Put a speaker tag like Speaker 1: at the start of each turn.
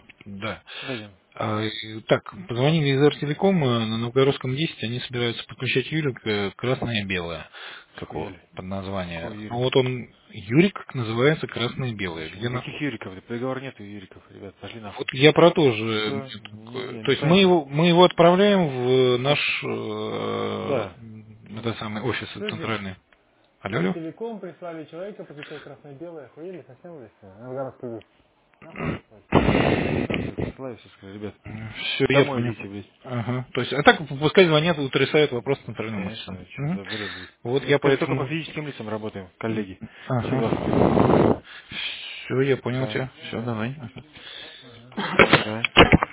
Speaker 1: Да.
Speaker 2: Дадим.
Speaker 1: Так, позвонили из Артелекома на Новгородском 10, они собираются подключать Юрика красное и белое. Какого
Speaker 2: Хуяли.
Speaker 1: под название?
Speaker 2: Какого
Speaker 1: Ну
Speaker 2: Юрика?
Speaker 1: вот он, Юрик, как называется, красное и белое.
Speaker 2: Значит,
Speaker 1: Где на...
Speaker 2: никаких Юриков, да, договора нету Юриков, ребят, пошли нахуй.
Speaker 1: Вот я про то же.
Speaker 2: Все, не,
Speaker 1: То есть мы
Speaker 2: неправильно.
Speaker 1: его отправляем в наш
Speaker 2: Слушай, да,
Speaker 1: это самый офис
Speaker 2: слышишь?
Speaker 1: центральный. Алло, алло.
Speaker 2: Артелеком прислали человека, подключать красное-белое, охуели совсем здесь? Новгородскую. Нахуй прислали. Нахуй посылаю, все сказали, ребят,
Speaker 1: Все, я
Speaker 2: домой
Speaker 1: понял.
Speaker 2: идите, блядь.
Speaker 1: Ага. То есть, а так пускай звонят, утрясают вопрос с центральным офисом.
Speaker 2: Конечно, что
Speaker 1: Мгм.
Speaker 2: за бред будет.
Speaker 1: Вот
Speaker 2: Мы
Speaker 1: я
Speaker 2: только по
Speaker 1: поэтому...
Speaker 2: физическим лицам работаем, коллеги. Все
Speaker 1: Ага.
Speaker 2: вас придут.
Speaker 1: Все, я понял
Speaker 2: Да,
Speaker 1: тебя. Все,
Speaker 2: да.
Speaker 1: давай.
Speaker 2: Ага. Давай, давай.